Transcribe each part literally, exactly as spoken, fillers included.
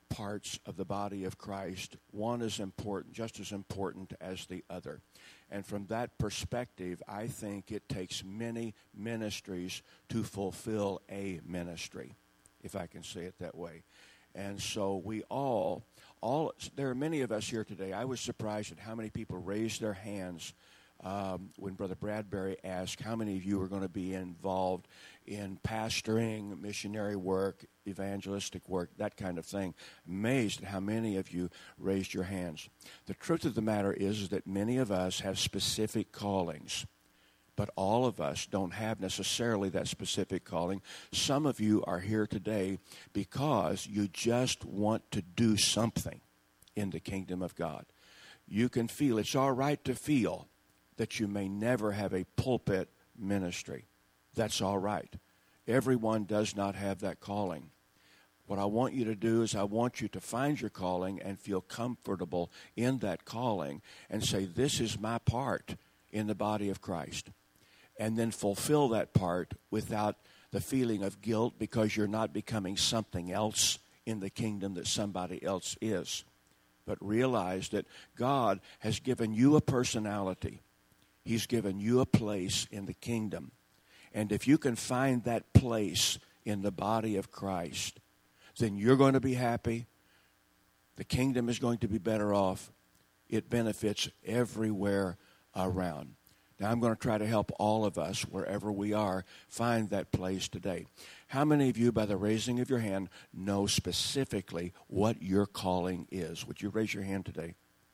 parts of the body of Christ. One is important, just as important as the other. And from that perspective, I think it takes many ministries to fulfill a ministry, if I can say it that way. And so we all, all there are many of us here today. I was surprised at how many people raised their hands um, when Brother Bradbury asked how many of you are going to be involved in pastoring, missionary work, evangelistic work, that kind of thing. Amazed at how many of you raised your hands. The truth of the matter is, is that many of us have specific callings, but all of us don't have necessarily that specific calling. Some of you are here today because you just want to do something in the kingdom of God. You can feel, it's all right to feel that you may never have a pulpit ministry. That's all right. Everyone does not have that calling. What I want you to do is I want you to find your calling and feel comfortable in that calling and say, this is my part in the body of Christ. And then fulfill that part without the feeling of guilt because you're not becoming something else in the kingdom that somebody else is. But realize that God has given you a personality. He's given you a place in the kingdom. And if you can find that place in the body of Christ, then you're going to be happy. The kingdom is going to be better off. It benefits everywhere around. Now, I'm going to try to help all of us, wherever we are, find that place today. How many of you, by the raising of your hand, know specifically what your calling is? Would you raise your hand today?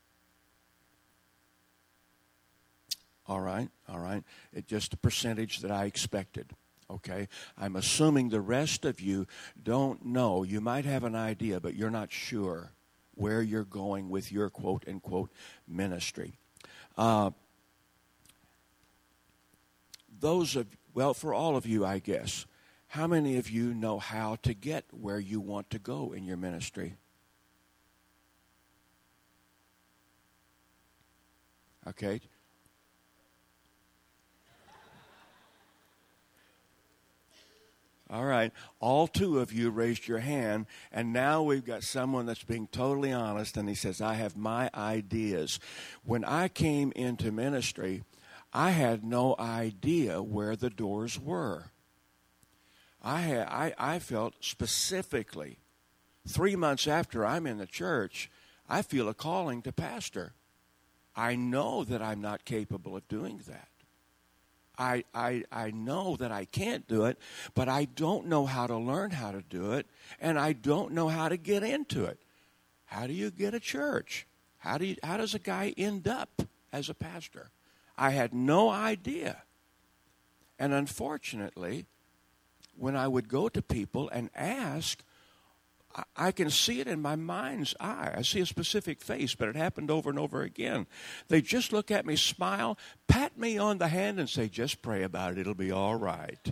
All right, all right. It's just a percentage that I expected, okay? I'm assuming the rest of you don't know. You might have an idea, but you're not sure where you're going with your quote-unquote ministry. Uh, those of, well, for all of you, I guess, how many of you know how to get where you want to go in your ministry? Okay. All right, all two of you raised your hand, and now we've got someone that's being totally honest, and he says, I have my ideas. When I came into ministry, I had no idea where the doors were. I, had, I, I felt specifically, three months after I'm in the church, I feel a calling to pastor. I know that I'm not capable of doing that. I, I I know that I can't do it, but I don't know how to learn how to do it, and I don't know how to get into it. How do you get a church? How do you, how does a guy end up as a pastor? I had no idea. And unfortunately, when I would go to people and ask, I can see it in my mind's eye. I see a specific face, but it happened over and over again. They just look at me, smile, pat me on the hand, and say, just pray about it. It'll be all right.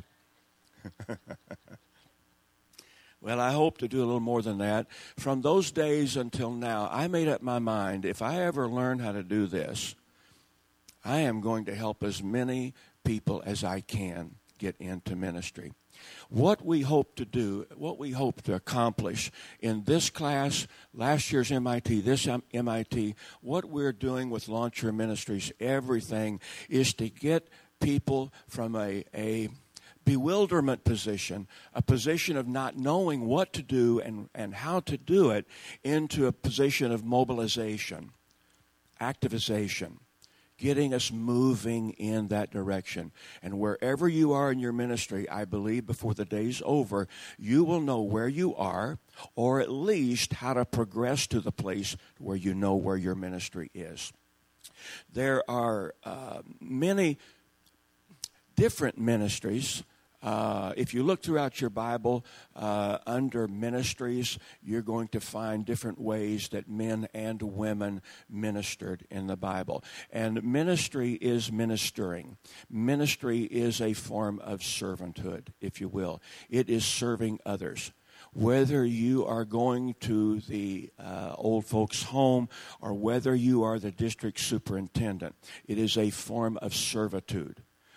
Well, I hope to do a little more than that. From those days until now, I made up my mind, if I ever learn how to do this, I am going to help as many people as I can get into ministry. What we hope to do, what we hope to accomplish in this class, last year's M I T, this M I T, what we're doing with Launch Your Ministries, everything, is to get people from a, a bewilderment position, a position of not knowing what to do and, and how to do it, into a position of mobilization, activization, getting us moving in that direction. And wherever you are in your ministry, I believe before the day's over, you will know where you are, or at least how to progress to the place where you know where your ministry is. There are uh, many different ministries. Uh, if you look throughout your Bible, uh, under ministries, you're going to find different ways that men and women ministered in the Bible. And ministry is ministering. Ministry is a form of servanthood, if you will. It is serving others. Whether you are going to the uh, old folks' home or whether you are the district superintendent, it is a form of servitude.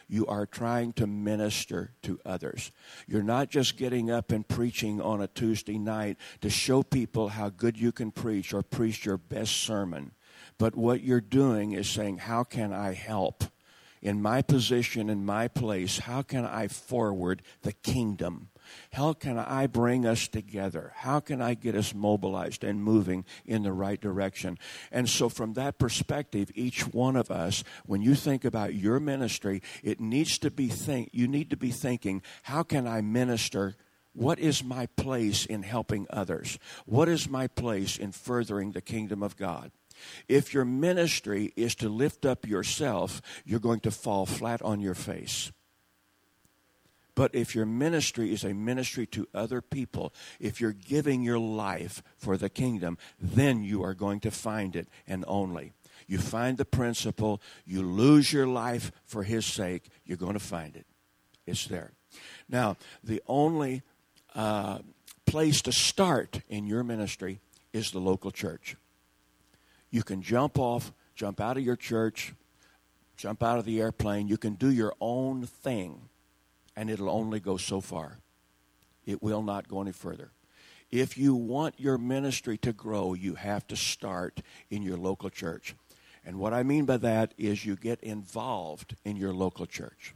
You are trying to minister to others. You're not just getting up and preaching on a Tuesday night to show people how good you can preach or preach your best sermon. But what you're doing is saying, how can I help? In my position, in my place, how can I forward the kingdom? How can I bring us together? How can I get us mobilized and moving in the right direction? And so from that perspective, each one of us, when you think about your ministry, it needs to be think you need to be thinking, how can I minister? What is my place in helping others? What is my place in furthering the kingdom of God? If your ministry is to lift up yourself, you're going to fall flat on your face. But if your ministry is a ministry to other people, if you're giving your life for the kingdom, then you are going to find it, and only. You find the principle, you lose your life for His sake, you're going to find it. It's there. Now, the only uh, place to start in your ministry is the local church. You can jump off, jump out of your church, jump out of the airplane. You can do your own thing, and it'll only go so far. It will not go any further. If you want your ministry to grow, you have to start in your local church. And what I mean by that is you get involved in your local church.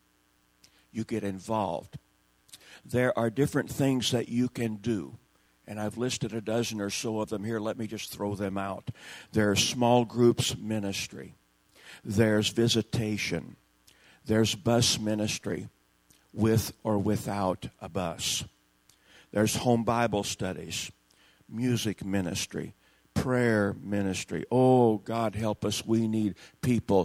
You get involved. There are different things that you can do. And I've listed a dozen or so of them here. Let me just throw them out. There's small groups ministry. There's visitation. There's bus ministry with or without a bus. There's home Bible studies, music ministry, prayer ministry. Oh, God help us. We need people.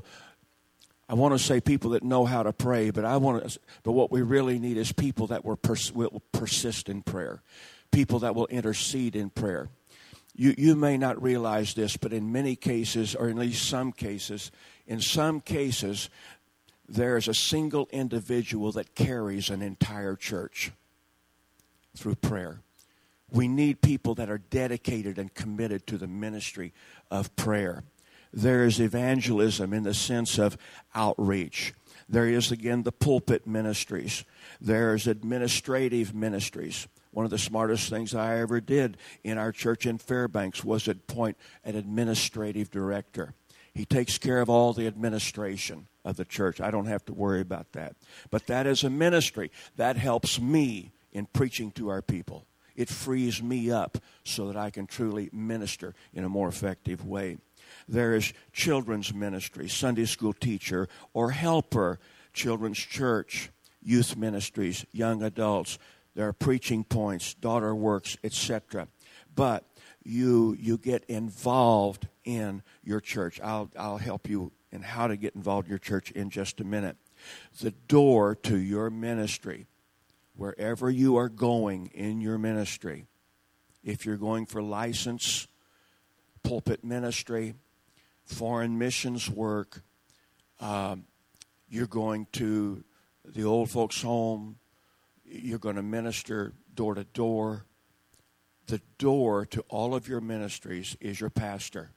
I want to say people that know how to pray, but I want to. But what we really need is people that will, pers- will persist in prayer. People that will intercede in prayer. You you may not realize this, but in many cases, or at least some cases, in some cases, there is a single individual that carries an entire church through prayer. We need people that are dedicated and committed to the ministry of prayer. There is evangelism in the sense of outreach. There is, again, the pulpit ministries. There's administrative ministries. One of the smartest things I ever did in our church in Fairbanks was appoint an administrative director. He takes care of all the administration of the church. I don't have to worry about that. But that is a ministry. That helps me in preaching to our people. It frees me up so that I can truly minister in a more effective way. There is children's ministry, Sunday school teacher or helper, children's church, youth ministries, young adults. There are preaching points, daughter works, et cetera. But you you get involved in your church. I'll I'll help you in how to get involved in your church in just a minute. The door to your ministry, wherever you are going in your ministry, if you're going for license, pulpit ministry, foreign missions work, um, you're going to the old folks' home, you're going to minister door to door. The door to all of your ministries is your pastor.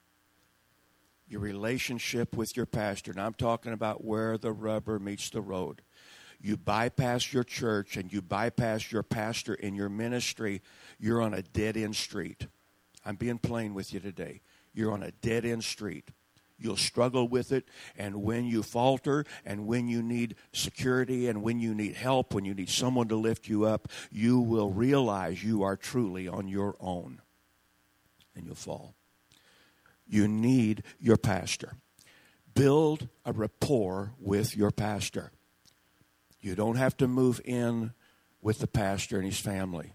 Your relationship with your pastor. And I'm talking about where the rubber meets the road. You bypass your church and you bypass your pastor in your ministry, you're on a dead-end street. I'm being plain with you today. You're on a dead-end street. You'll struggle with it, and when you falter, and when you need security, and when you need help, when you need someone to lift you up, you will realize you are truly on your own, and you'll fall. You need your pastor. Build a rapport with your pastor. You don't have to move in with the pastor and his family.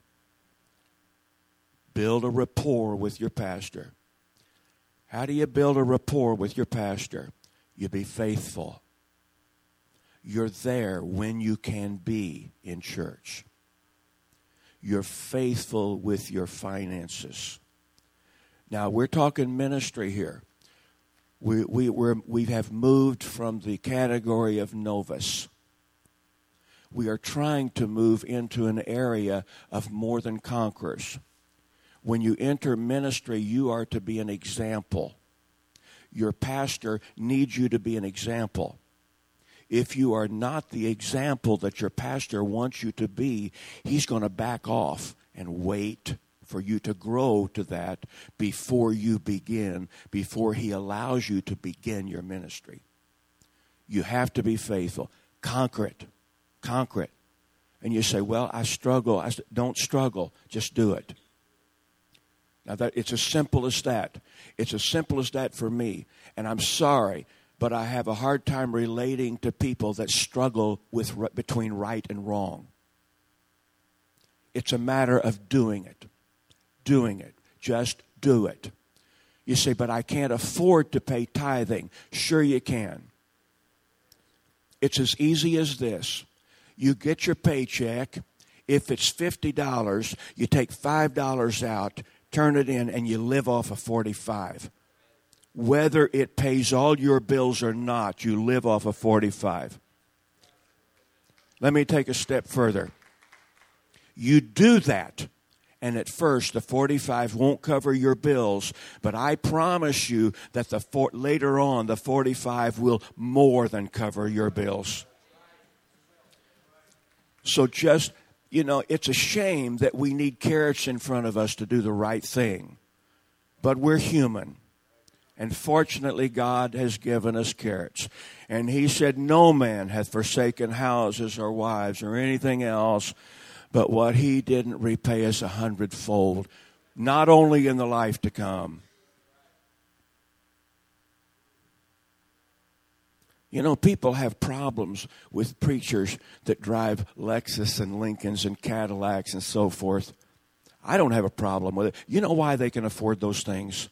Build a rapport with your pastor. How do you build a rapport with your pastor? You be faithful. You're there when you can be in church. You're faithful with your finances. Now, we're talking ministry here. We we we're, we have moved from the category of novice. We are trying to move into an area of more than conquerors. When you enter ministry, you are to be an example. Your pastor needs you to be an example. if you are not the example that your pastor wants you to be, he's going to back off and wait for you to grow to that before you begin, before he allows you to begin your ministry. You have to be faithful. Conquer it. Conquer it. And you say, well, I struggle. I st-. Don't struggle. Just do it. Now, that it's as simple as that. It's as simple as that for me. And I'm sorry, but I have a hard time relating to people that struggle with between right and wrong. It's a matter of doing it. Doing it. Just do it. You say, but I can't afford to pay tithing. Sure you can. It's as easy as this. You get your paycheck. If it's fifty dollars, you take five dollars out, turn it in, and you live off of forty-five. Whether it pays all your bills or not, you live off of forty-five. Let me take a step further. You do that, and at first the forty-five won't cover your bills, but I promise you that the for, later on the forty-five will more than cover your bills. So just, you know, it's a shame that we need carrots in front of us to do the right thing, but we're human. And fortunately, God has given us carrots. And he said, no man hath forsaken houses or wives or anything else, but what he didn't repay us a hundredfold, not only in the life to come. You know, people have problems with preachers that drive Lexus and Lincolns and Cadillacs and so forth. I don't have a problem with it. You know why they can afford those things?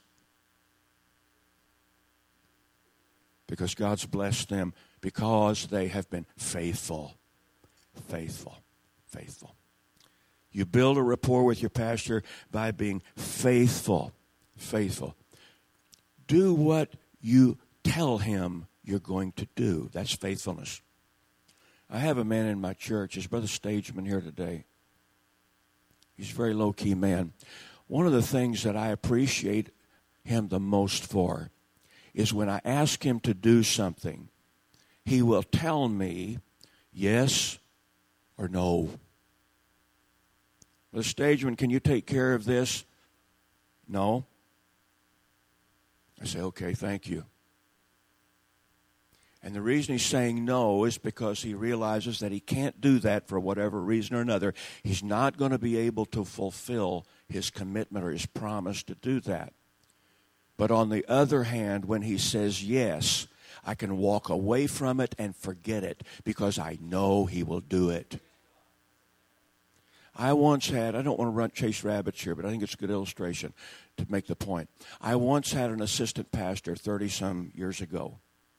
Because God's blessed them, because they have been faithful, faithful, faithful. You build a rapport with your pastor by being faithful, faithful. Do what you tell him you're going to do. That's faithfulness. I have a man in my church. His brother Stageman here today. He's a very low-key man. One of the things that I appreciate him the most for is when I ask him to do something, he will tell me yes or no. Brother Stageman, can you take care of this? No. I say, okay, thank you. And the reason he's saying no is because he realizes that he can't do that for whatever reason or another. He's not going to be able to fulfill his commitment or his promise to do that. But on the other hand, when he says yes, I can walk away from it and forget it because I know he will do it. I once had, I don't want to run chase rabbits here, but I think it's a good illustration to make the point. I once had an assistant pastor thirty-some years ago.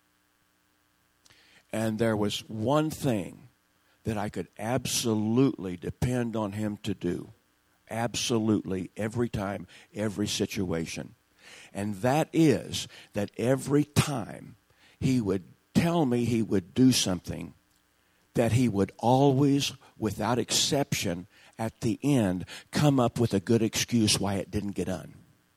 And there was one thing that I could absolutely depend on him to do. Absolutely, every time, every situation. And that is that every time he would tell me he would do something, that he would always, without exception, at the end, come up with a good excuse why it didn't get done.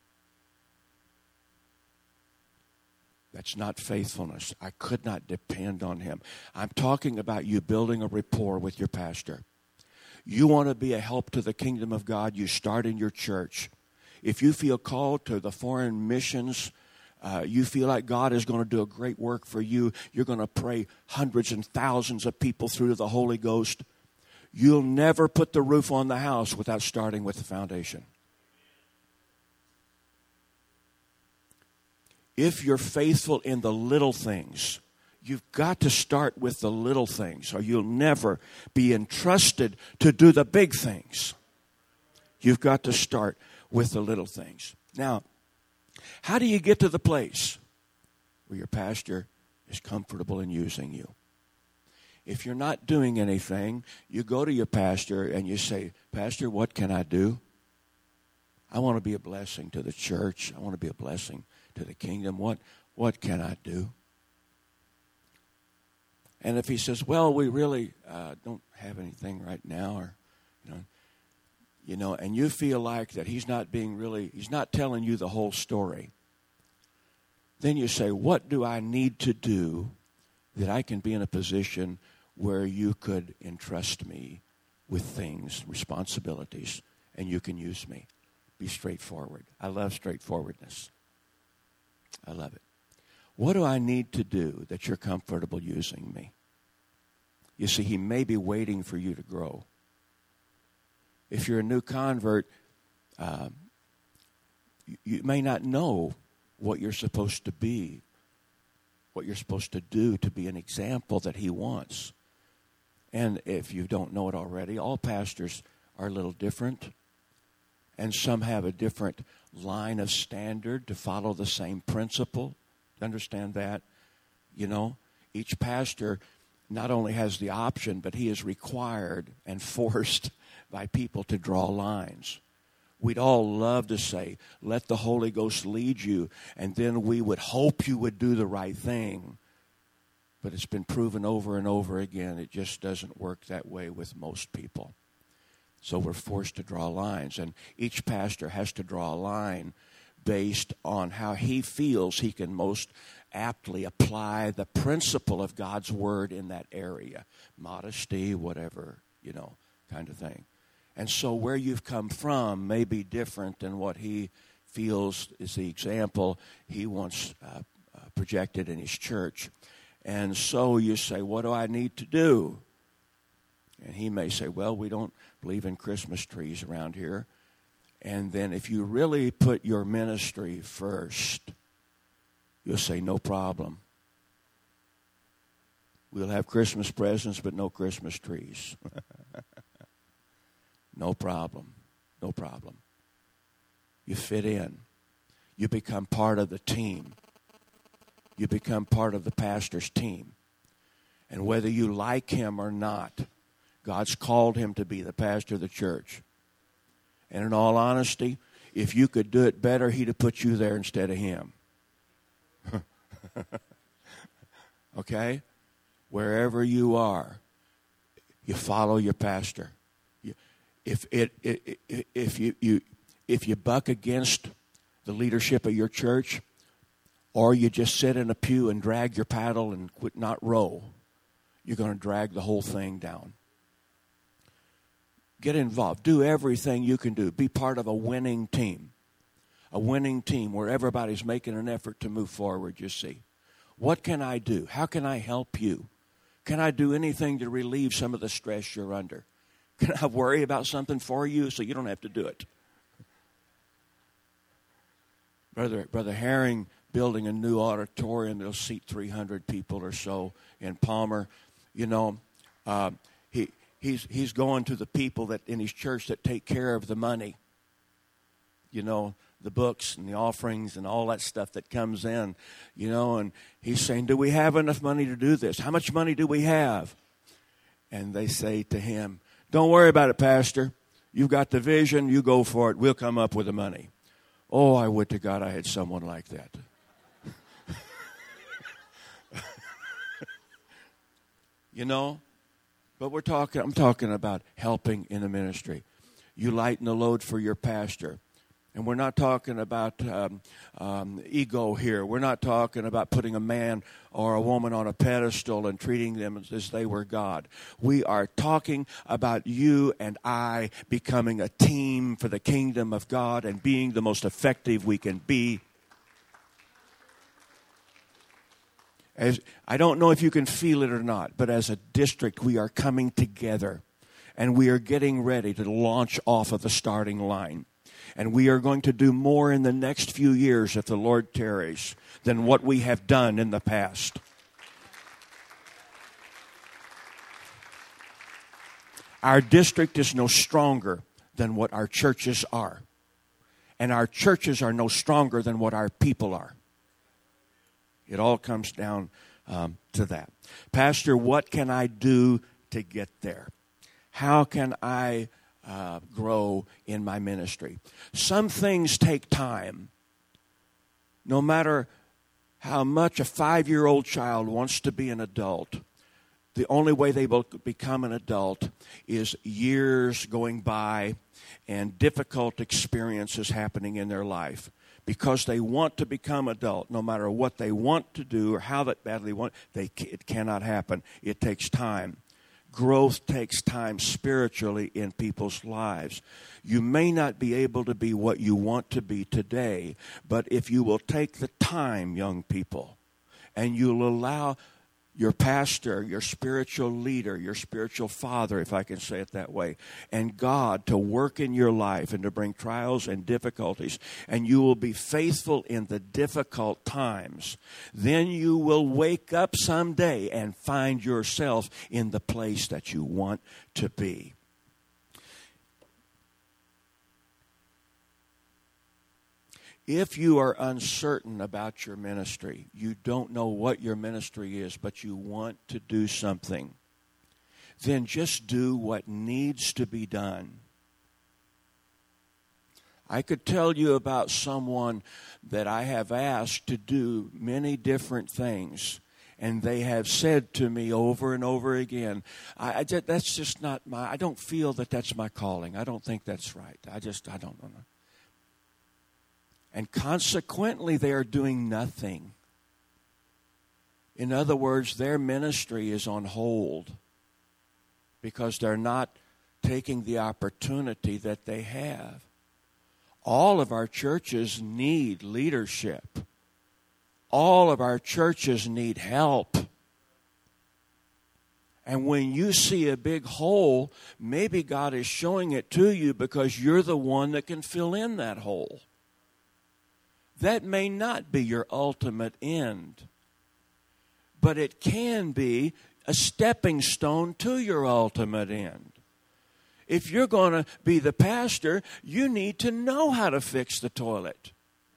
That's not faithfulness. I could not depend on him. I'm talking about you building a rapport with your pastor. You want to be a help to the kingdom of God, you start in your church. If you feel called to the foreign missions, uh, you feel like God is going to do a great work for you, you're going to pray hundreds and thousands of people through to the Holy Ghost, you'll never put the roof on the house without starting with the foundation. If you're faithful in the little things, you've got to start with the little things, or you'll never be entrusted to do the big things. You've got to start with the little things. Now, how do you get to the place where your pastor is comfortable in using you? If you're not doing anything, you go to your pastor and you say, Pastor, what can I do? I want to be a blessing to the church. I want to be a blessing to the kingdom. What, what can I do? And if he says, well, we really uh, don't have anything right now, or, you know, you know, and you feel like that he's not being really, he's not telling you the whole story, then you say, what do I need to do that I can be in a position where you could entrust me with things, responsibilities, and you can use me. Be straightforward. I love straightforwardness. I love it. What do I need to do that you're comfortable using me? You see, he may be waiting for you to grow. If you're a new convert, uh, you, you may not know what you're supposed to be, what you're supposed to do to be an example that he wants. And if you don't know it already, all pastors are a little different. And some have a different line of standard to follow the same principle. Understand that? You know, each pastor not only has the option, but he is required and forced by people to draw lines. We'd all love to say, let the Holy Ghost lead you, and then we would hope you would do the right thing. But it's been proven over and over again, it just doesn't work that way with most people. So we're forced to draw lines, and each pastor has to draw a line based on how he feels he can most aptly apply the principle of God's word in that area. Modesty, whatever, you know, kind of thing. And so where you've come from may be different than what he feels is the example he wants uh, uh, projected in his church. And so you say, what do I need to do? And he may say, well, we don't believe in Christmas trees around here. And then if you really put your ministry first, you'll say, no problem. We'll have Christmas presents, but no Christmas trees. No problem. No problem. You fit in. You become part of the team. You become part of the pastor's team. And whether you like him or not, God's called him to be the pastor of the church. And in all honesty, if you could do it better, he'd have put you there instead of him. Okay? Wherever you are, you follow your pastor. You, if it, it, it if you, you if you buck against the leadership of your church, or you just sit in a pew and drag your paddle and quit not row, you're going to drag the whole thing down. Get involved. Do everything you can do. Be part of a winning team. A winning team where everybody's making an effort to move forward, you see. What can I do? How can I help you? Can I do anything to relieve some of the stress you're under? Can I worry about something for you so you don't have to do it? Brother, Brother Herring building a new auditorium that'll seat three hundred people or so in Palmer. You know, uh, he he's he's going to the people that in his church that take care of the money. You know, the books and the offerings and all that stuff that comes in, you know, and he's saying, do we have enough money to do this? How much money do we have? And they say to him, don't worry about it, Pastor. You've got the vision. You go for it. We'll come up with the money. Oh, I would to God I had someone like that. You know, but we're talking, I'm talking about helping in the ministry. You lighten the load for your pastor. And we're not talking about um, um, ego here. We're not talking about putting a man or a woman on a pedestal and treating them as, as they were God. We are talking about you and I becoming a team for the kingdom of God and being the most effective we can be. As, I don't know if you can feel it or not, but as a district, we are coming together and we are getting ready to launch off of the starting line. And we are going to do more in the next few years, if the Lord tarries, than what we have done in the past. Our district is no stronger than what our churches are. And our churches are no stronger than what our people are. It all comes down um, to that. Pastor, what can I do to get there? How can I Uh, grow in my ministry? Some things take time. No matter how much a five-year-old child wants to be an adult, the only way they will become an adult is years going by and difficult experiences happening in their life. because they want to become adult, no matter what they want to do or how that badly want, they it cannot happen. It takes time. Growth takes time spiritually in people's lives. You may not be able to be what you want to be today, but if you will take the time, young people, and you'll allow your pastor, your spiritual leader, your spiritual father, if I can say it that way, and God to work in your life and to bring trials and difficulties, and you will be faithful in the difficult times, then you will wake up someday and find yourself in the place that you want to be. If you are uncertain about your ministry, you don't know what your ministry is, but you want to do something, then just do what needs to be done. I could tell you about someone that I have asked to do many different things, and they have said to me over and over again, I, I just, that's just not my, I don't feel that that's my calling. I don't think that's right. I just, I don't know. And consequently, they are doing nothing. In other words, their ministry is on hold because they're not taking the opportunity that they have. All of our churches need leadership. All of our churches need help. And when you see a big hole, maybe God is showing it to you because you're the one that can fill in that hole. That may not be your ultimate end, but it can be a stepping stone to your ultimate end. If you're going to be the pastor, you need to know how to fix the toilet.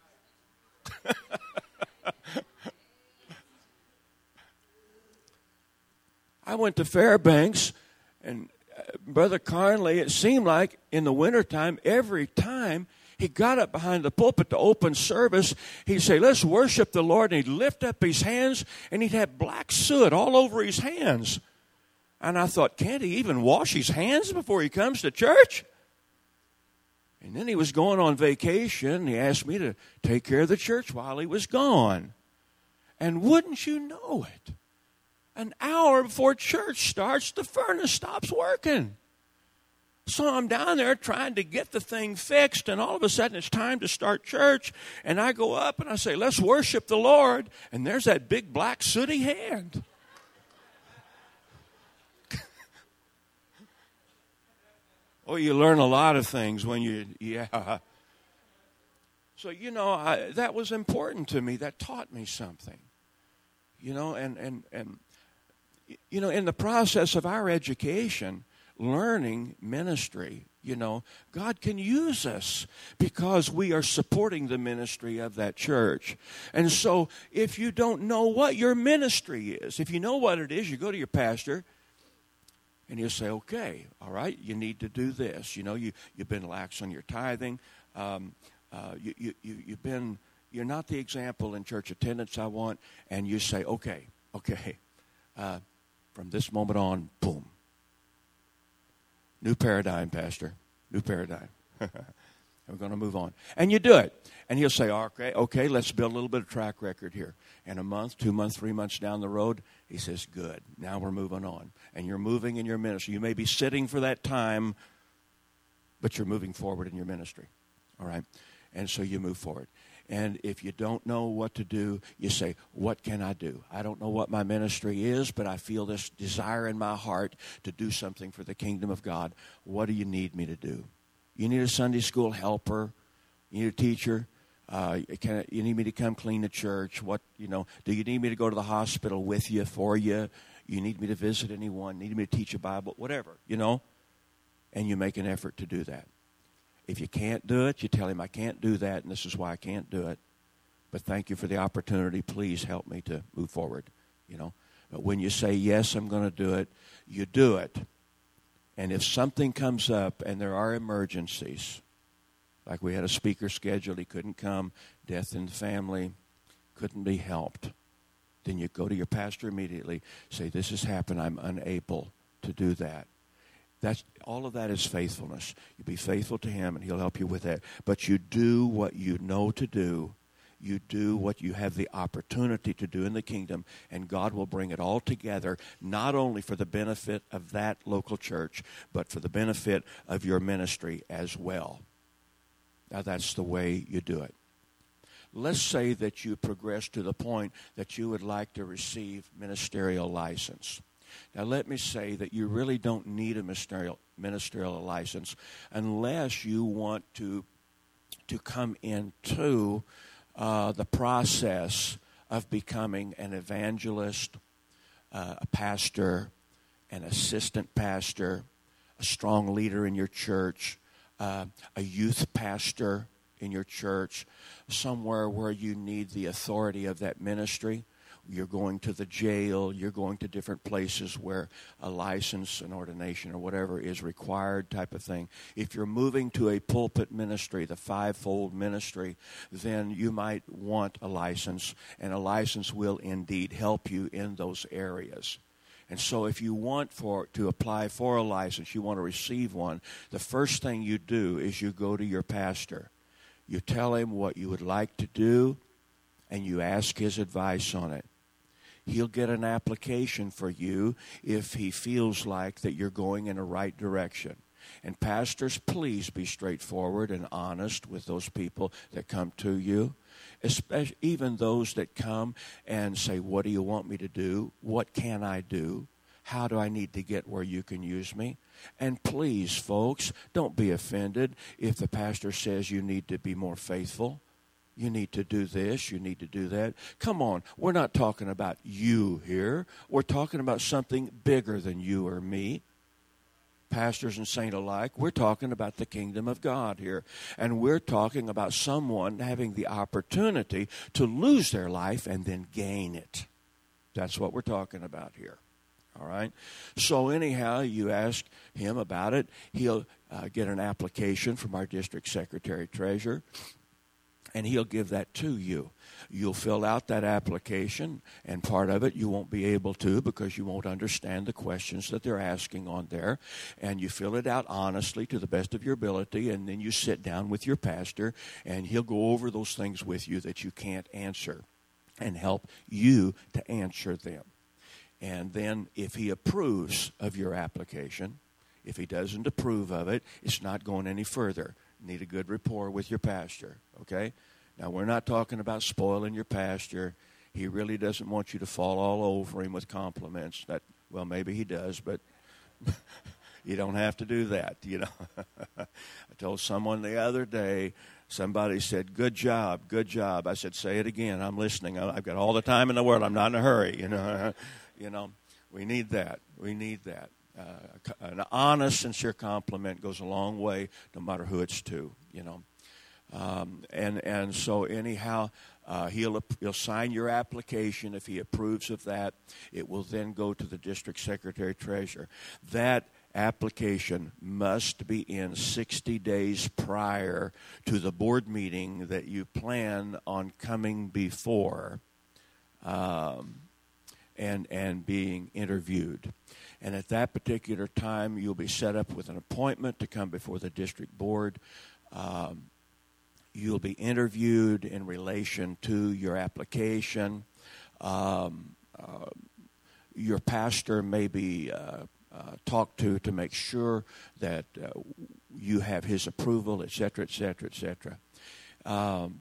I went to Fairbanks, and Brother Carnley, it seemed like in the wintertime, every time he got up behind the pulpit to open service, he'd say, let's worship the Lord. And he'd lift up his hands, and he'd have black soot all over his hands. And I thought, can't he even wash his hands before he comes to church? And then he was going on vacation. He asked me to take care of the church while he was gone. And wouldn't you know it, an hour before church starts, the furnace stops working. So I'm down there trying to get the thing fixed, and all of a sudden it's time to start church, and I go up and I say, let's worship the Lord, and there's that big black sooty hand. Oh, you learn a lot of things when you, yeah. So, you know, I, that was important to me. That taught me something, you know, and, and, and, you know, in the process of our education, learning ministry, you know, God can use us because we are supporting the ministry of that church. And so if you don't know what your ministry is, if you know what it is, you go to your pastor and he'll say, okay, all right, you need to do this. You know, you, you've been lax on your tithing. Um, uh, you, you, you, you've been, you're not the example in church attendance I want. And you say, okay, okay, uh, from this moment on, boom. New paradigm, Pastor. New paradigm. We're going to move on. And you do it. And he'll say, okay, okay, let's build a little bit of track record here. And a month, two months, three months down the road, he says, good. Now we're moving on. And you're moving in your ministry. You may be sitting for that time, but you're moving forward in your ministry. All right? And so you move forward. And if you don't know what to do, you say, what can I do? I don't know what my ministry is, but I feel this desire in my heart to do something for the kingdom of God. What do you need me to do? You need a Sunday school helper. You need a teacher. Uh, can, you need me to come clean the church. What, you know, do you need me to go to the hospital with you, for you? You need me to visit anyone? Need me to teach a Bible? Whatever, you know. And you make an effort to do that. If you can't do it, you tell him, I can't do that, and this is why I can't do it. But thank you for the opportunity. Please help me to move forward, you know. But when you say, yes, I'm going to do it, you do it. And if something comes up and there are emergencies, like we had a speaker scheduled, he couldn't come, death in the family, couldn't be helped, then you go to your pastor immediately, say, this has happened, I'm unable to do that. That's, all of that is faithfulness. You be faithful to him, and he'll help you with that. But you do what you know to do. You do what you have the opportunity to do in the kingdom, and God will bring it all together, not only for the benefit of that local church, but for the benefit of your ministry as well. Now, that's the way you do it. Let's say that you progress to the point that you would like to receive ministerial license. Now, let me say that you really don't need a ministerial, ministerial license unless you want to, to come into uh, the process of becoming an evangelist, uh, a pastor, an assistant pastor, a strong leader in your church, uh, a youth pastor in your church, somewhere where you need the authority of that ministry. You're going to the jail, you're going to different places where a license, an ordination, or whatever is required type of thing. If you're moving to a pulpit ministry, the fivefold ministry, then you might want a license, and a license will indeed help you in those areas. And so if you want for to apply for a license, you want to receive one, the first thing you do is you go to your pastor. You tell him what you would like to do, and you ask his advice on it. He'll get an application for you if he feels like that you're going in the right direction. And pastors, please be straightforward and honest with those people that come to you, especially even those that come and say, what do you want me to do? What can I do? How do I need to get where you can use me? And please, folks, don't be offended if the pastor says you need to be more faithful. You need to do this, you need to do that. Come on, we're not talking about you here. We're talking about something bigger than you or me. Pastors and saints alike, we're talking about the kingdom of God here. And we're talking about someone having the opportunity to lose their life and then gain it. That's what we're talking about here. All right? So anyhow, you ask him about it. He'll uh, get an application from our district secretary treasurer, and he'll give that to you. You'll fill out that application, and part of it you won't be able to because you won't understand the questions that they're asking on there. And you fill it out honestly to the best of your ability, and then you sit down with your pastor, and he'll go over those things with you that you can't answer and help you to answer them. And then if he approves of your application, if he doesn't approve of it, it's not going any further. Need a good rapport with your pastor, okay? Now, we're not talking about spoiling your pastor. He really doesn't want you to fall all over him with compliments. That, well, maybe he does, but you don't have to do that, you know. I told someone the other day, somebody said, good job, good job. I said, say it again. I'm listening. I've got all the time in the world. I'm not in a hurry, you know. You know, we need that. We need that. Uh, an honest, sincere compliment goes a long way, no matter who it's to, you know. Um, and and so anyhow, uh, he'll he'll sign your application. If he approves of that, it will then go to the district secretary treasurer. That application must be in sixty days prior to the board meeting that you plan on coming before, um, and and being interviewed. And at that particular time, you'll be set up with an appointment to come before the district board. Um, you'll be interviewed in relation to your application. Um, uh, your pastor may be uh, uh, talked to to make sure that uh, you have his approval, et cetera, et cetera, et cetera. Um,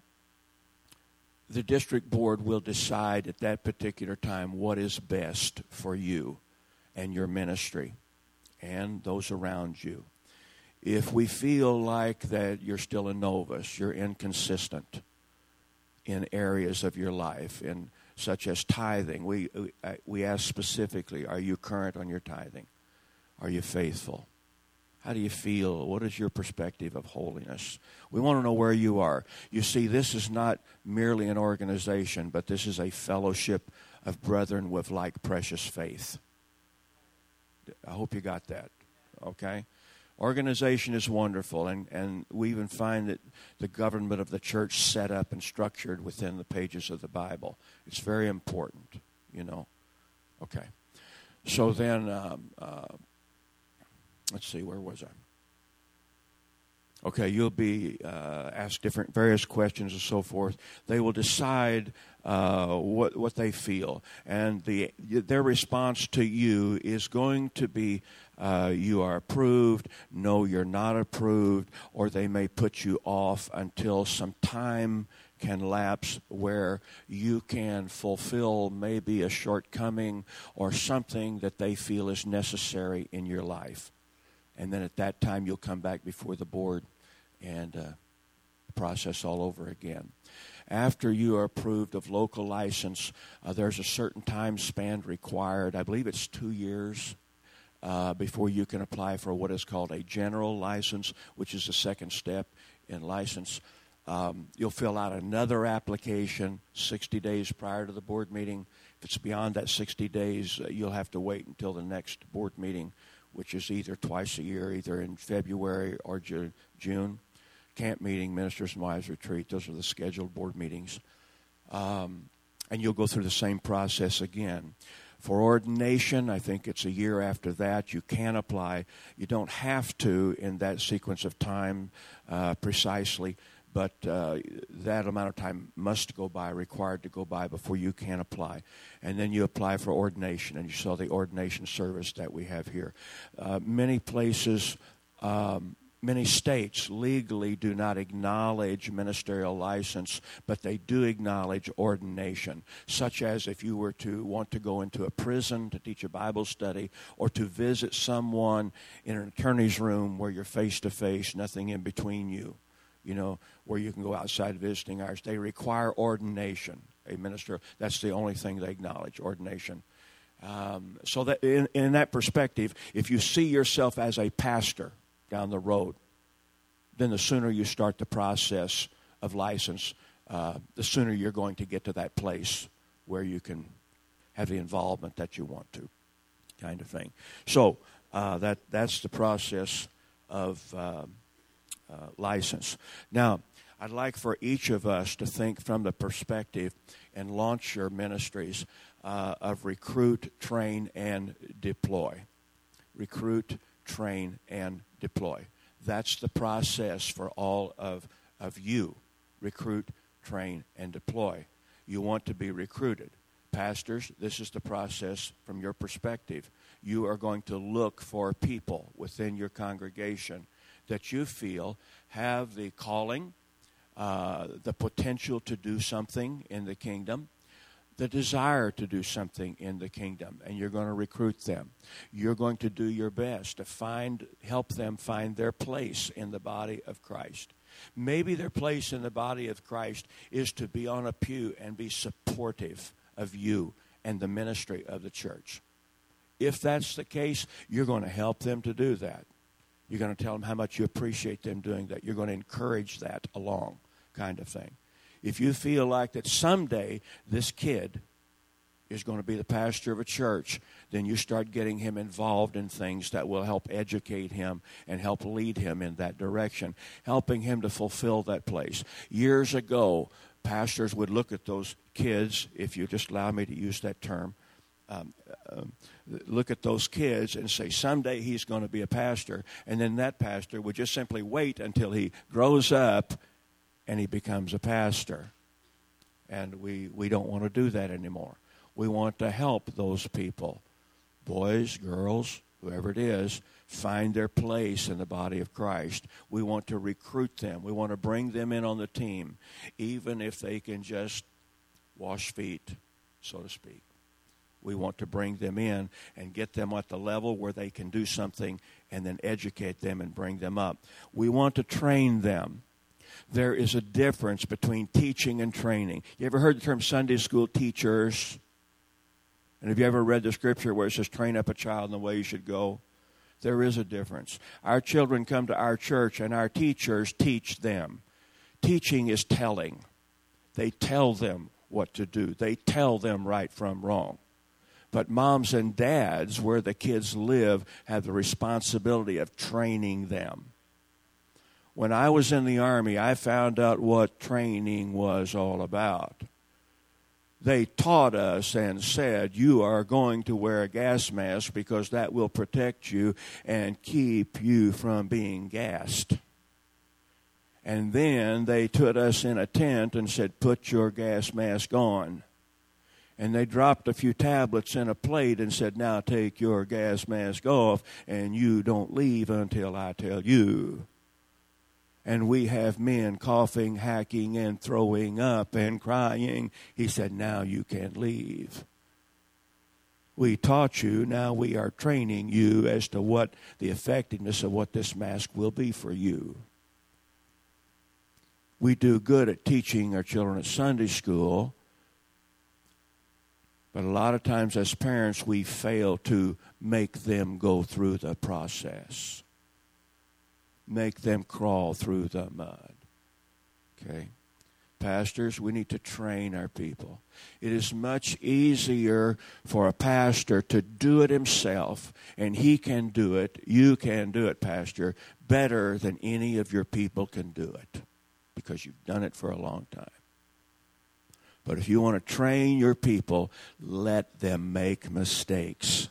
the district board will decide at that particular time what is best for you and your ministry and those around you. If we feel like that you're still a novice, you're inconsistent in areas of your life, in such as tithing, we we ask specifically, are you current on your tithing? Are you faithful? How do you feel? What is your perspective of holiness? We want to know where you are. You see, this is not merely an organization, but this is a fellowship of brethren with like precious faith. I hope you got that, okay? Organization is wonderful, and, and we even find that the government of the church set up and structured within the pages of the Bible. It's very important, you know. Okay. So then, um, uh, let's see, where was I? Okay, you'll be uh, asked different various questions and so forth. They will decide uh, what what they feel, and the their response to you is going to be uh, you are approved, no, you're not approved, or they may put you off until some time can lapse where you can fulfill maybe a shortcoming or something that they feel is necessary in your life. And then at that time, you'll come back before the board and uh, process all over again. After you are approved of local license, uh, there's a certain time span required. I believe it's two years uh, before you can apply for what is called a general license, which is the second step in license. Um, you'll fill out another application sixty days prior to the board meeting. If it's beyond that sixty days, uh, you'll have to wait until the next board meeting, which is either twice a year, either in February or Ju- June. Camp meeting, Ministers and Wives Retreat, those are the scheduled board meetings. Um, and you'll go through the same process again. For ordination, I think it's a year after that. You can apply. You don't have to in that sequence of time uh, precisely, but uh, that amount of time must go by, required to go by before you can apply. And then you apply for ordination, and you saw the ordination service that we have here. Uh, many places, um, many states legally do not acknowledge ministerial license, but they do acknowledge ordination, such as if you were to want to go into a prison to teach a Bible study or to visit someone in an attorney's room where you're face-to-face, nothing in between you. You know, where you can go outside visiting hours. They require ordination, a minister. That's the only thing they acknowledge, ordination. Um, so that in, in that perspective, if you see yourself as a pastor down the road, then the sooner you start the process of license, uh, the sooner you're going to get to that place where you can have the involvement that you want to, kind of thing. So uh, that that's the process of Uh, Uh, license. Now, I'd like for each of us to think from the perspective and launch your ministries uh, of recruit, train, and deploy. Recruit, train, and deploy. That's the process for all of, of you. Recruit, train, and deploy. You want to be recruited. Pastors, this is the process from your perspective. You are going to look for people within your congregation that you feel have the calling, uh, the potential to do something in the kingdom, the desire to do something in the kingdom, and you're going to recruit them. You're going to do your best to find, help them find their place in the body of Christ. Maybe their place in the body of Christ is to be on a pew and be supportive of you and the ministry of the church. If that's the case, you're going to help them to do that. You're going to tell them how much you appreciate them doing that. You're going to encourage that along, kind of thing. If you feel like that someday this kid is going to be the pastor of a church, then you start getting him involved in things that will help educate him and help lead him in that direction, helping him to fulfill that place. Years ago, pastors would look at those kids, if you just allow me to use that term, Um, um, look at those kids and say, someday he's going to be a pastor. And then that pastor would just simply wait until he grows up and he becomes a pastor. And we, we don't want to do that anymore. We want to help those people, boys, girls, whoever it is, find their place in the body of Christ. We want to recruit them. We want to bring them in on the team, even if they can just wash feet, so to speak. We want to bring them in and get them at the level where they can do something and then educate them and bring them up. We want to train them. There is a difference between teaching and training. You ever heard the term Sunday school teachers? And have you ever read the scripture where it says, train up a child in the way you should go? There is a difference. Our children come to our church and our teachers teach them. Teaching is telling. They tell them what to do. They tell them right from wrong. But moms and dads, where the kids live, have the responsibility of training them. When I was in the Army, I found out what training was all about. they taught us and said, you are going to wear a gas mask because that will protect you and keep you from being gassed. And then they put us in a tent and said, put your gas mask on. And they dropped a few tablets in a plate and said, now take your gas mask off and you don't leave until I tell you. And we have men coughing, hacking, and throwing up and crying. He said, now you can leave. We taught you, now we are training you as to what the effectiveness of what this mask will be for you. We do good at teaching our children at Sunday school, but a lot of times as parents we fail to make them go through the process. Make them crawl through the mud. Okay? Pastors, we need to train our people. It is much easier for a pastor to do it himself, and he can do it, you can do it, pastor, better than any of your people can do it, because you've done it for a long time. But if you want to train your people, let them make mistakes.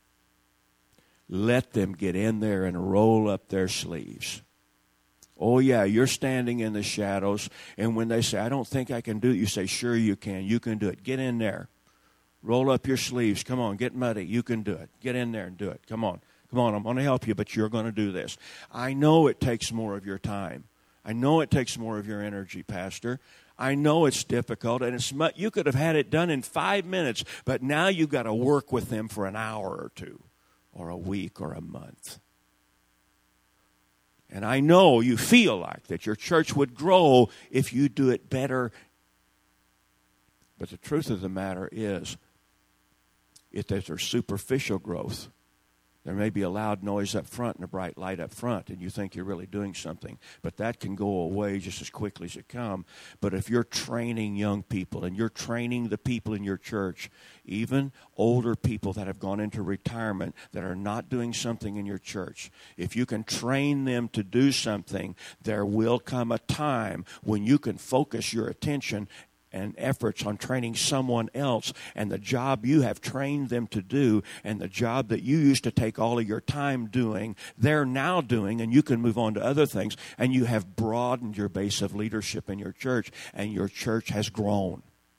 Let them get in there and roll up their sleeves. Oh, yeah, you're standing in the shadows, and when they say, I don't think I can do it, you say, sure you can. You can do it. Get in there. Roll up your sleeves. Come on, get muddy. You can do it. Get in there and do it. Come on. Come on, I'm going to help you, but you're going to do this. I know it takes more of your time. I know it takes more of your energy, Pastor. I know it's difficult, and it's much, you could have had it done in five minutes, but now you've got to work with them for an hour or two, or a week, or a month. And I know you feel like that your church would grow if you do it better. But the truth of the matter is, if there's a superficial growth, there may be a loud noise up front and a bright light up front, and you think you're really doing something. But that can go away just as quickly as it comes. But if you're training young people and you're training the people in your church, even older people that have gone into retirement that are not doing something in your church, if you can train them to do something, there will come a time when you can focus your attention and efforts on training someone else, and the job you have trained them to do and the job that you used to take all of your time doing, they're now doing, and you can move on to other things, and you have broadened your base of leadership in your church, and your church has grown.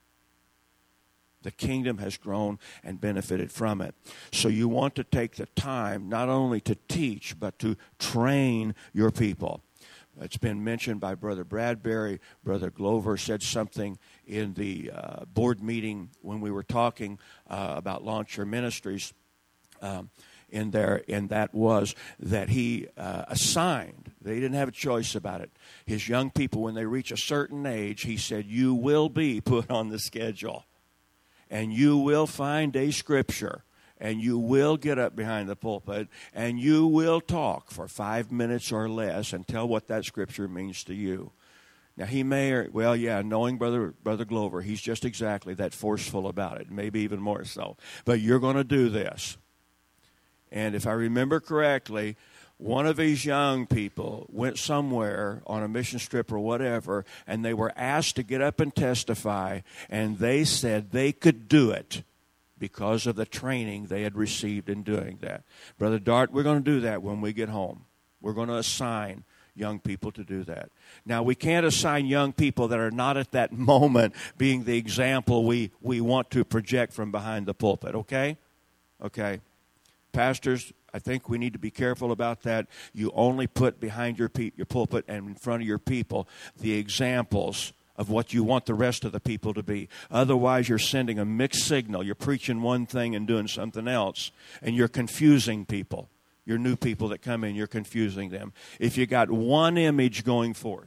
The kingdom has grown and benefited from it. So you want to take the time not only to teach, but to train your people. It's been mentioned by Brother Bradbury. Brother Glover said something in the uh, board meeting when we were talking uh, about Launch Your Ministries. Um, in there, and that was that he uh, assigned, they didn't have a choice about it, his young people, when they reach a certain age, he said, you will be put on the schedule, and you will find a scripture, and you will get up behind the pulpit, and you will talk for five minutes or less and tell what that scripture means to you. Now, he may, or, well, yeah, knowing Brother Brother Glover, he's just exactly that forceful about it, maybe even more so. But you're going to do this. And if I remember correctly, one of these young people went somewhere on a mission trip or whatever, and they were asked to get up and testify, and they said they could do it because of the training they had received in doing that. Brother Dart, we're going to do that when we get home. We're going to assign young people to do that. Now, we can't assign young people that are not at that moment being the example we, we want to project from behind the pulpit, okay? Okay. Pastors, I think we need to be careful about that. You only put behind your pe- your pulpit and in front of your people the examples of what you want the rest of the people to be. Otherwise, you're sending a mixed signal. You're preaching one thing and doing something else, and you're confusing people. Your new people that come in, you're confusing them. If you got one image going forth,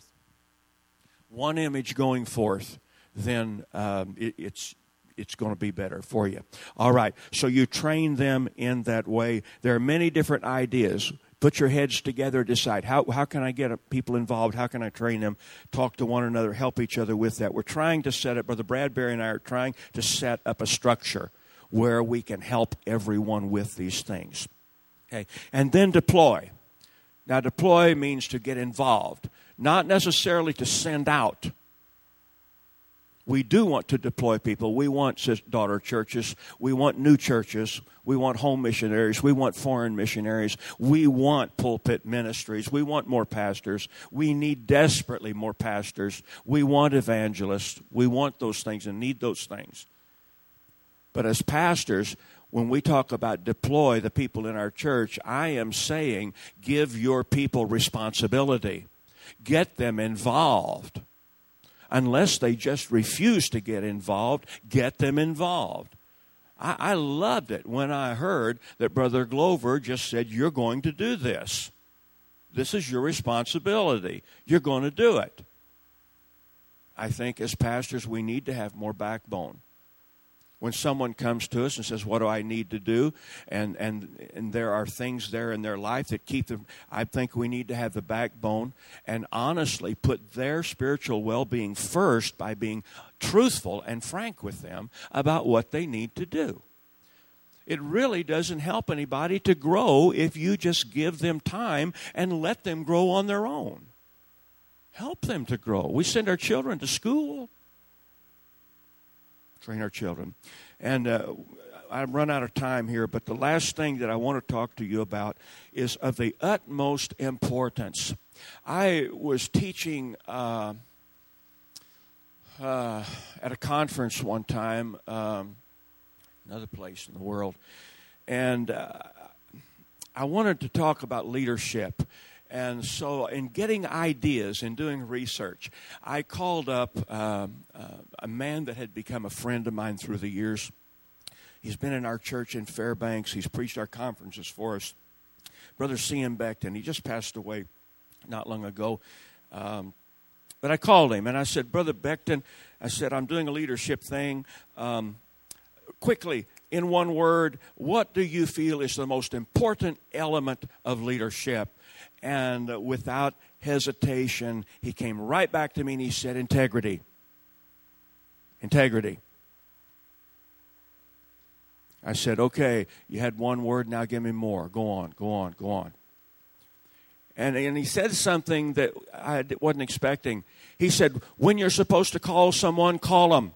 one image going forth, then um, it, it's it's going to be better for you. All right, so you train them in that way. There are many different ideas. Put your heads together, decide, how, how can I get people involved? How can I train them? Talk to one another, help each other with that. We're trying to set up, Brother Bradbury and I are trying to set up a structure where we can help everyone with these things. Okay, and then deploy. Now, deploy means to get involved, not necessarily to send out. We do want to deploy people. We want daughter churches. We want new churches. We want home missionaries. We want foreign missionaries. We want pulpit ministries. We want more pastors. We need desperately more pastors. We want evangelists. We want those things and need those things. But as pastors, when we talk about deploy the people in our church, I am saying give your people responsibility. Get them involved. Unless they just refuse to get involved, get them involved. I, I loved it when I heard that Brother Glover just said, you're going to do this. This is your responsibility. You're going to do it. I think as pastors, we need to have more backbone. When someone comes to us and says, what do I need to do? And, and, and there are things there in their life that keep them, I think we need to have the backbone and honestly put their spiritual well-being first by being truthful and frank with them about what they need to do. It really doesn't help anybody to grow if you just give them time and let them grow on their own. Help them to grow. We send our children to school. Train our children. And uh, I've run out of time here, but the last thing that I want to talk to you about is of the utmost importance. I was teaching uh, uh, at a conference one time, um, another place in the world, and uh, I wanted to talk about leadership. And so in getting ideas and doing research, I called up um, uh, a man that had become a friend of mine through the years. He's been in our church in Fairbanks. He's preached our conferences for us. Brother C M Beckton. He just passed away not long ago. Um, but I called him and I said, Brother Beckton, I said, I'm doing a leadership thing. Um, quickly, in one word, what do you feel is the most important element of leadership? And without hesitation, he came right back to me and he said, integrity. Integrity. I said, okay, you had one word, now give me more. Go on, go on, go on. And, and he said something that I wasn't expecting. He said, when you're supposed to call someone, call them.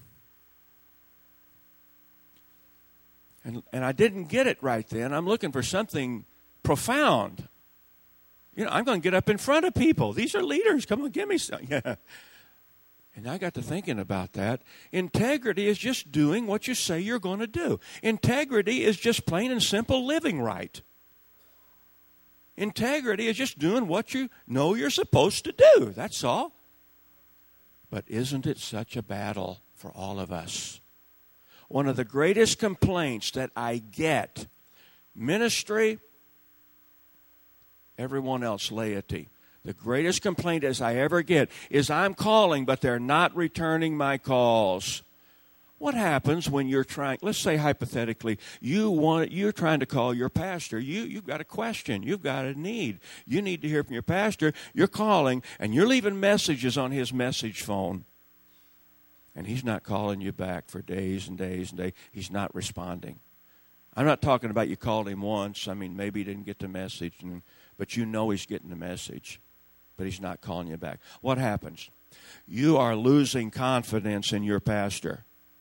And, and I didn't get it right then. I'm looking for something profound. You know, I'm going to get up in front of people. These are leaders. Come on, give me some. Yeah. And I got to thinking about that. Integrity is just doing what you say you're going to do. Integrity is just plain and simple living right. Integrity is just doing what you know you're supposed to do. That's all. But isn't it such a battle for all of us? One of the greatest complaints that I get, ministry, everyone else, laity. The greatest complaint as I ever get is I'm calling, but they're not returning my calls. What happens when you're trying, let's say hypothetically, you want, you're trying to call your pastor. You, you've got a question. You've got a need. You need to hear from your pastor. You're calling, and you're leaving messages on his message phone. And he's not calling you back for days and days and days. He's not responding. I'm not talking about you called him once. I mean, maybe he didn't get the message, and but you know he's getting the message, but he's not calling you back. What happens? You are losing confidence in your pastor.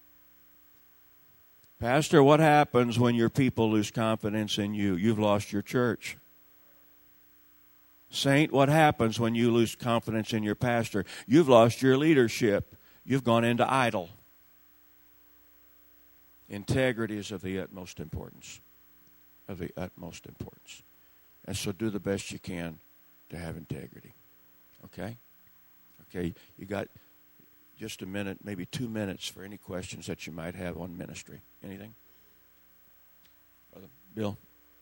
Pastor, what happens when your people lose confidence in you? You've lost your church. Saint, what happens when you lose confidence in your pastor? You've lost your leadership. You've gone into idle. Integrity is of the utmost importance. Of the utmost importance. And so do the best you can to have integrity. Okay? Okay, you got just a minute, maybe two minutes for any questions that you might have on ministry. Anything? Brother Bill?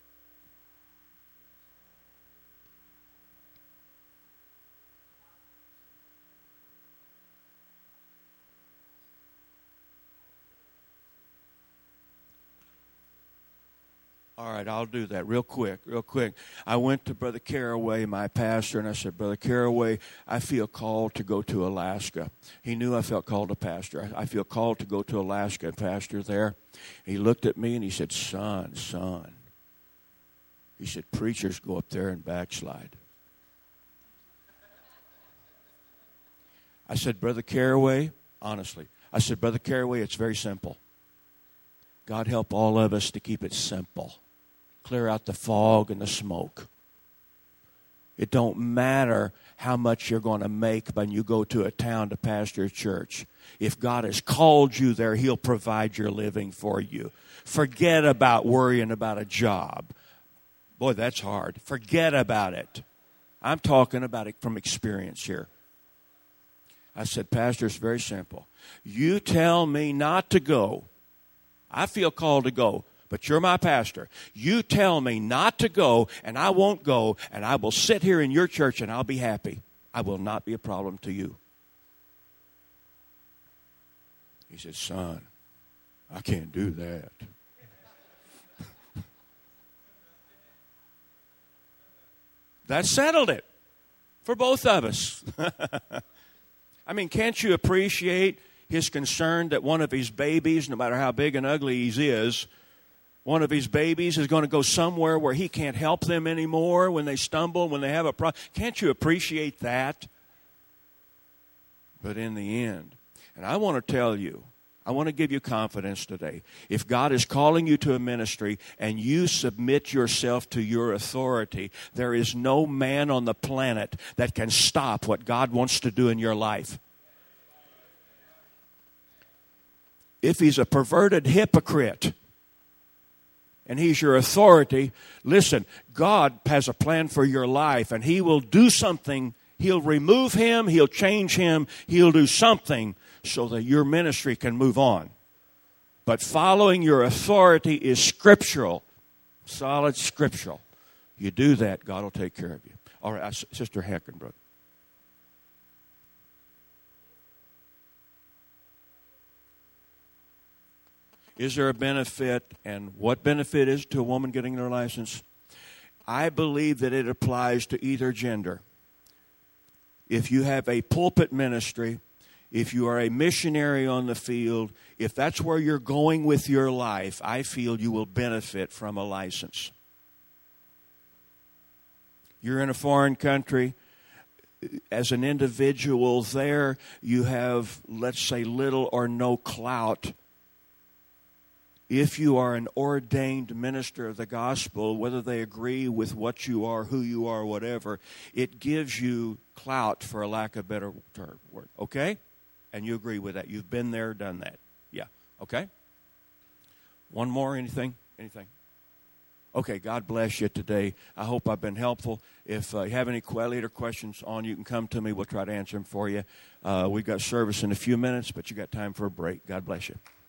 All right, I'll do that real quick, real quick. I went to Brother Caraway, my pastor, and I said, Brother Caraway, I feel called to go to Alaska. He knew I felt called to pastor. I, I feel called to go to Alaska and pastor there. He looked at me and he said, son, son. He said, preachers go up there and backslide. I said, Brother Caraway, honestly. I said, Brother Carraway, it's very simple. God help all of us to keep it simple. Clear out the fog and the smoke. It don't matter how much you're going to make when you go to a town to pastor a church. If God has called you there, He'll provide your living for you. Forget about worrying about a job. Boy, that's hard. Forget about it. I'm talking about it from experience here. I said, Pastor, it's very simple. You tell me not to go. I feel called to go, but you're my pastor. You tell me not to go, and I won't go, and I will sit here in your church, and I'll be happy. I will not be a problem to you. He said, son, I can't do that. That settled it for both of us. I mean, can't you appreciate his concern that one of his babies, no matter how big and ugly he is, one of his babies is going to go somewhere where he can't help them anymore when they stumble, when they have a problem? Can't you appreciate that? But in the end, and I want to tell you, I want to give you confidence today. If God is calling you to a ministry and you submit yourself to your authority, there is no man on the planet that can stop what God wants to do in your life. If he's a perverted hypocrite and he's your authority, listen, God has a plan for your life, and He will do something. He'll remove him. He'll change him. He'll do something so that your ministry can move on. But following your authority is scriptural, solid scriptural. You do that, God will take care of you. All right, Sister Heckenbrook. Is there a benefit, and what benefit is to a woman getting their license? I believe that it applies to either gender. If you have a pulpit ministry, if you are a missionary on the field, if that's where you're going with your life, I feel you will benefit from a license. You're in a foreign country. As an individual there, you have, let's say, little or no clout. If you are an ordained minister of the gospel, whether they agree with what you are, who you are, whatever, it gives you clout, for a lack of a better term, word. Okay? And you agree with that. You've been there, done that. Yeah. Okay? One more? Anything? Anything? Okay, God bless you today. I hope I've been helpful. If uh, you have any later questions on, you can come to me. We'll try to answer them for you. Uh, we've got service in a few minutes, but you got time for a break. God bless you.